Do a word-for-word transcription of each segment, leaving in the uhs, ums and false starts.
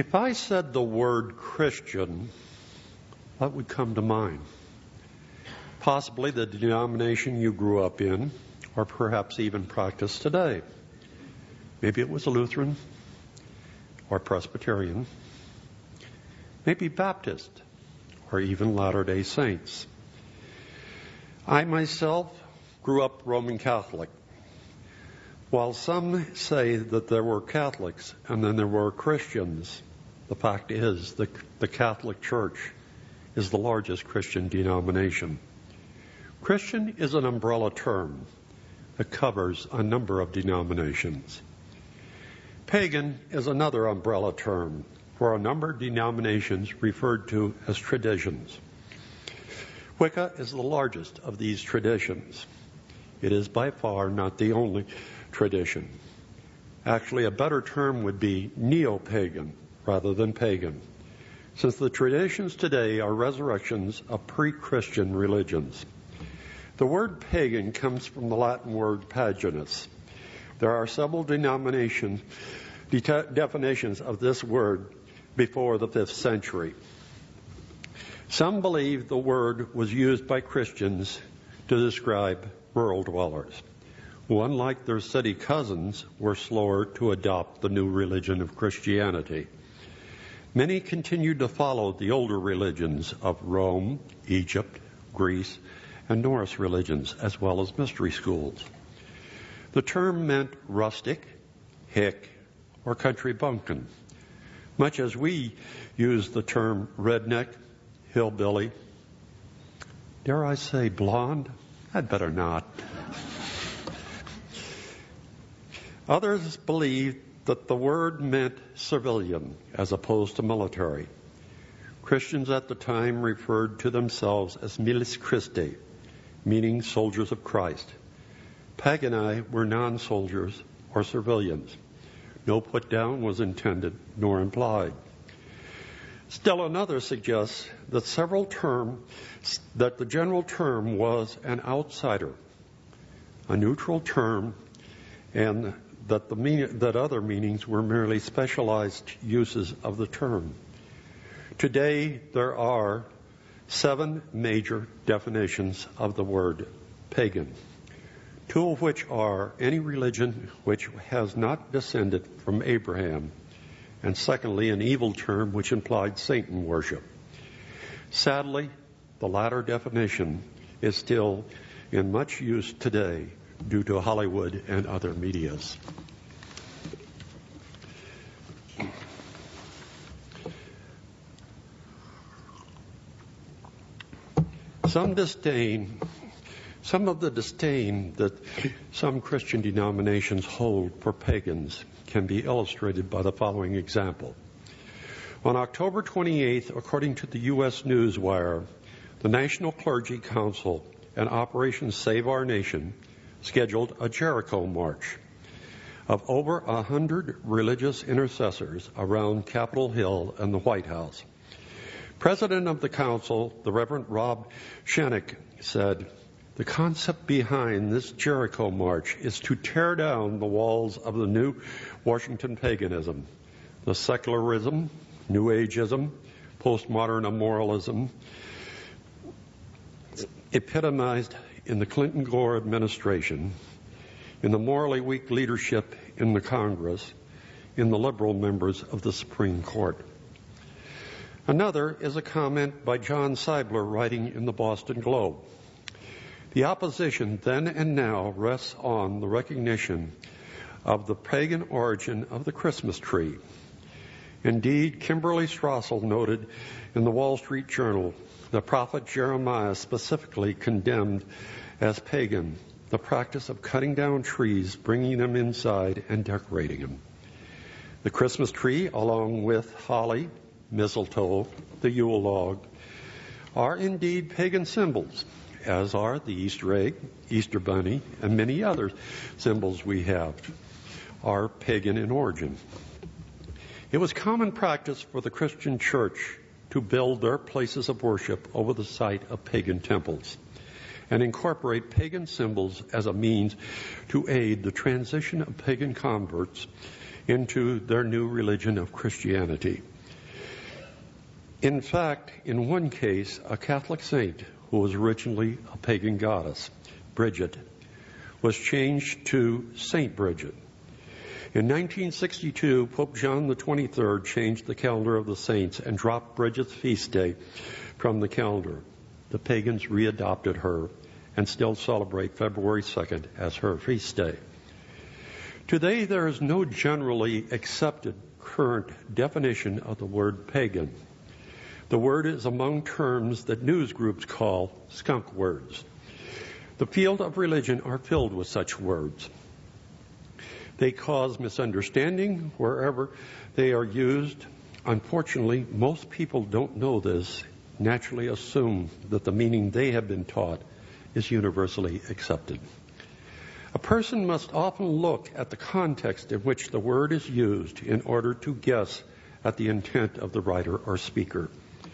If I said the word Christian, what would come to mind? Possibly the denomination you grew up in, or perhaps even practice today. Maybe it was Lutheran or Presbyterian, maybe Baptist or even Latter-day Saints. I myself grew up Roman Catholic. While some say that there were Catholics and then there were Christians, the fact is the, the Catholic Church is the largest Christian denomination. Christian is an umbrella term that covers a number of denominations. Pagan is another umbrella term for a number of denominations referred to as traditions. Wicca is the largest of these traditions. It is by far not the only tradition. Actually, a better term would be neo-pagan rather than pagan, since the traditions today are resurrections of pre-Christian religions. The word pagan comes from the Latin word paginus. There are several denominations, de- definitions of this word before the fifth century. Some believe the word was used by Christians to describe rural dwellers, who, unlike their city cousins, were slower to adopt the new religion of Christianity. Many continued to follow the older religions of Rome, Egypt, Greece, and Norse religions, as well as mystery schools. The term meant rustic, hick, or country bumpkin, much as we use the term redneck, hillbilly. Dare I say blonde? I'd better not. Others believed that the word meant civilian as opposed to military. Christians at the time referred to themselves as milis Christi, meaning soldiers of Christ. Pagani were non-soldiers or civilians. No put down was intended nor implied. Still another suggests that several term that the general term was an outsider, a neutral term, and that the mean, that other meanings were merely specialized uses of the term. Today there are seven major definitions of the word pagan, two of which are any religion which has not descended from Abraham, and secondly, an evil term which implied Satan worship. Sadly, the latter definition is still in much use today due to Hollywood and other medias. Some disdain, some of the disdain that some Christian denominations hold for pagans can be illustrated by the following example. On October twenty-eighth, according to the U S Newswire, the National Clergy Council and Operation Save Our Nation scheduled a Jericho March of over a hundred religious intercessors around Capitol Hill and the White House. President of the council, the Reverend Rob Shennick, said, "The concept behind this Jericho March is to tear down the walls of the new Washington paganism, the secularism, New Ageism, postmodern immoralism, epitomized in the Clinton-Gore administration, in the morally weak leadership in the Congress, in the liberal members of the Supreme Court." Another is a comment by John Seibler writing in the Boston Globe. The opposition then and now rests on the recognition of the pagan origin of the Christmas tree. Indeed, Kimberly Strassel noted in the Wall Street Journal, the prophet Jeremiah specifically condemned as pagan the practice of cutting down trees, bringing them inside, and decorating them. The Christmas tree, along with holly, mistletoe, the Yule log, are indeed pagan symbols, as are the Easter egg, Easter bunny, and many other symbols we have are pagan in origin. It was common practice for the Christian church to build their places of worship over the site of pagan temples and incorporate pagan symbols as a means to aid the transition of pagan converts into their new religion of Christianity. In fact, in one case, a Catholic saint who was originally a pagan goddess, Bridget, was changed to Saint Bridget. In nineteen sixty-two, Pope John the twenty-third changed the calendar of the saints and dropped Bridget's feast day from the calendar. The pagans readopted her and still celebrate February second as her feast day. Today, there is no generally accepted current definition of the word pagan. The word is among terms that news groups call skunk words. The field of religion are filled with such words. They cause misunderstanding wherever they are used. Unfortunately, most people don't know this, naturally assume that the meaning they have been taught is universally accepted. A person must often look at the context in which the word is used in order to guess at the intent of the writer or speaker.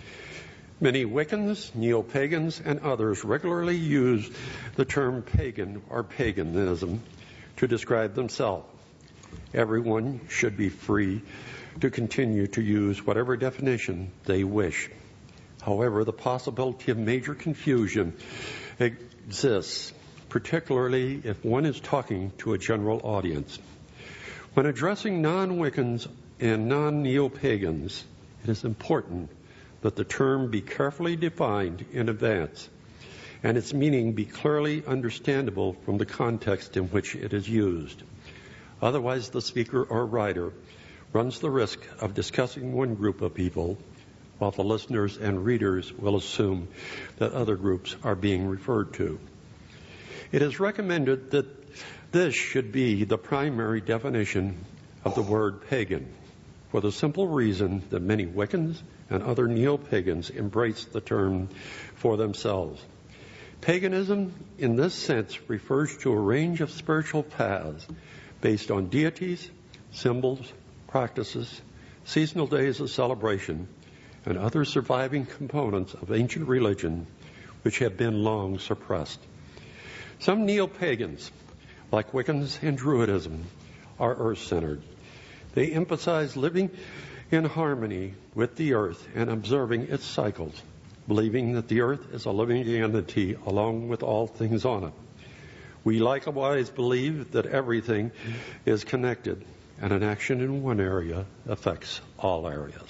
Many Wiccans, neo-pagans, and others regularly use the term pagan or paganism to describe themselves. Everyone should be free to continue to use whatever definition they wish. However, the possibility of major confusion exists, particularly if one is talking to a general audience. When addressing non-Wiccans and non-neo-pagans, it is important that the term be carefully defined in advance and its meaning be clearly understandable from the context in which it is used. Otherwise, the speaker or writer runs the risk of discussing one group of people while the listeners and readers will assume that other groups are being referred to. It is recommended that this should be the primary definition of the word pagan, for the simple reason that many Wiccans and other neo-pagans embrace the term for themselves. Paganism, in this sense, refers to a range of spiritual paths based on deities, symbols, practices, seasonal days of celebration, and other surviving components of ancient religion which have been long suppressed. Some neo-pagans, like Wiccans and Druidism, are earth-centered. They emphasize living in harmony with the earth and observing its cycles, believing that the earth is a living entity along with all things on it. We likewise believe that everything is connected and an action in one area affects all areas.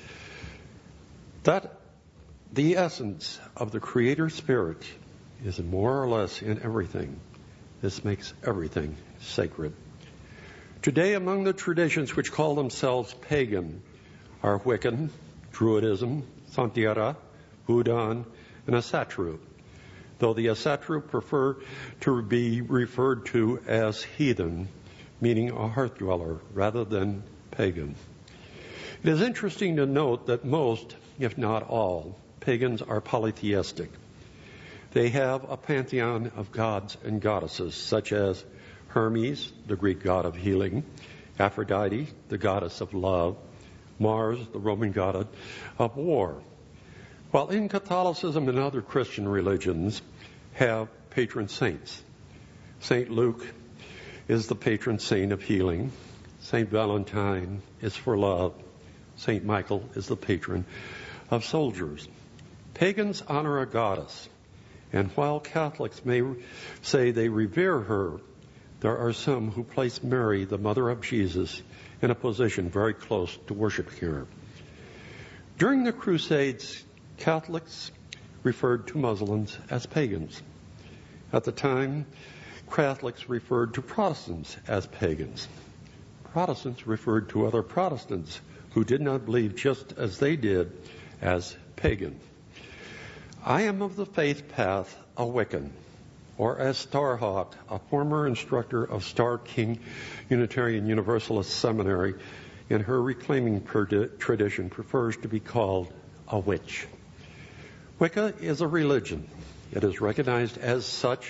That the essence of the Creator Spirit is more or less in everything. This makes everything sacred. Today, among the traditions which call themselves pagan are Wiccan, Druidism, Santiara, Budan, and Asatru, though the Asatru prefer to be referred to as heathen, meaning a hearth dweller, rather than pagan. It is interesting to note that most, if not all, pagans are polytheistic. They have a pantheon of gods and goddesses, such as Hermes, the Greek god of healing, Aphrodite, the goddess of love, Mars, the Roman god of war. While in Catholicism and other Christian religions have patron saints. Saint Luke is the patron saint of healing. Saint Valentine is for love. Saint Michael is the patron of soldiers. Pagans honor a goddess, and while Catholics may say they revere her, there are some who place Mary, the mother of Jesus, in a position very close to worshiping her. During the Crusades, Catholics referred to Muslims as pagans. At the time, Catholics referred to Protestants as pagans. Protestants referred to other Protestants who did not believe just as they did as pagan. I am of the faith path a Wiccan, or as Starhawk, a former instructor of Star King Unitarian Universalist Seminary, in her reclaiming tradition prefers to be called a witch. Wicca is a religion. It is recognized as such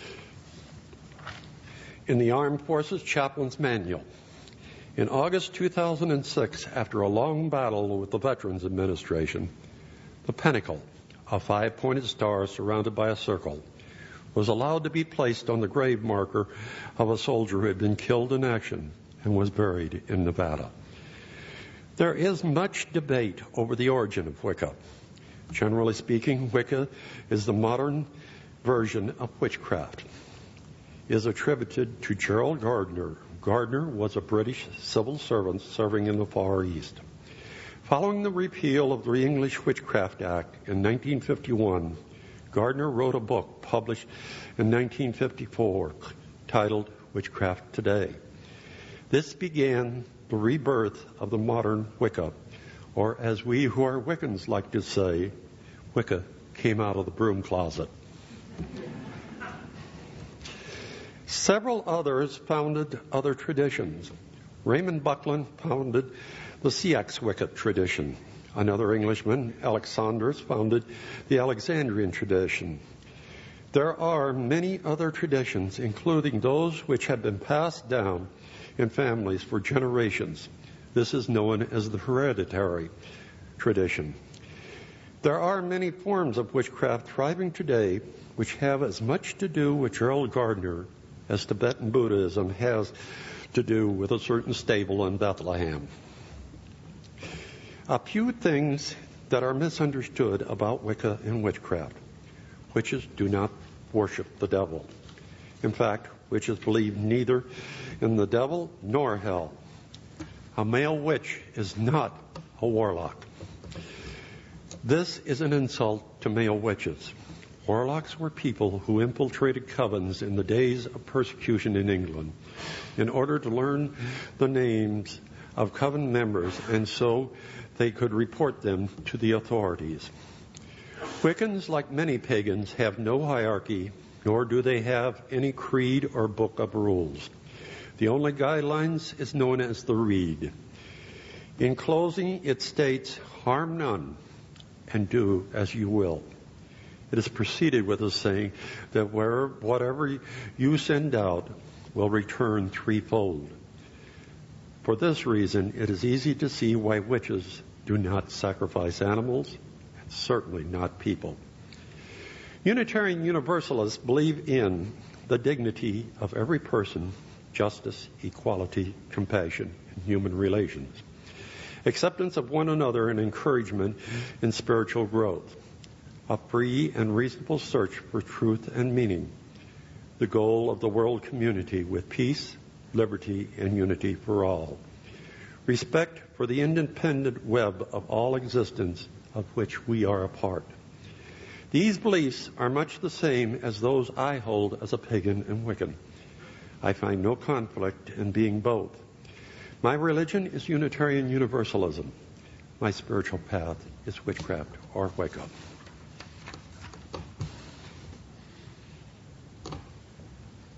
in the Armed Forces Chaplain's Manual. In August two thousand six, after a long battle with the Veterans Administration, the Pentacle, a five-pointed star surrounded by a circle, was allowed to be placed on the grave marker of a soldier who had been killed in action and was buried in Nevada. There is much debate over the origin of Wicca. Generally speaking, Wicca is the modern version of witchcraft. It is attributed to Gerald Gardner. Gardner was a British civil servant serving in the Far East. Following the repeal of the English Witchcraft Act in nineteen fifty-one, Gardner wrote a book published in nineteen fifty-four titled Witchcraft Today. This began the rebirth of the modern Wicca, or as we who are Wiccans like to say, Wicca came out of the broom closet. Several others founded other traditions. Raymond Buckland founded the Seax Wicca tradition. Another Englishman, Alexandros, founded the Alexandrian tradition. There are many other traditions, including those which have been passed down in families for generations. This is known as the hereditary tradition. There are many forms of witchcraft thriving today which have as much to do with Gerald Gardner as Tibetan Buddhism has to do with a certain stable in Bethlehem. A few things that are misunderstood about Wicca and witchcraft. Witches do not worship the devil. In fact, witches believe neither in the devil nor hell. A male witch is not a warlock. This is an insult to male witches. Warlocks were people who infiltrated covens in the days of persecution in England in order to learn the names of coven members, and so they could report them to the authorities. Wiccans, like many pagans, have no hierarchy, nor do they have any creed or book of rules. The only guidelines is known as the Rede. In closing, it states, harm none and do as you will. It is preceded with a saying that where, whatever you send out will return threefold. For this reason, it is easy to see why witches do not sacrifice animals, and certainly not people. Unitarian Universalists believe in the dignity of every person, justice, equality, compassion, and human relations, acceptance of one another, and encouragement in spiritual growth, a free and reasonable search for truth and meaning, the goal of the world community with peace, liberty, and unity for all, respect for the independent web of all existence of which we are a part. These beliefs are much the same as those I hold as a pagan and Wiccan. I find no conflict in being both. My religion is Unitarian Universalism. My spiritual path is witchcraft or Wicca.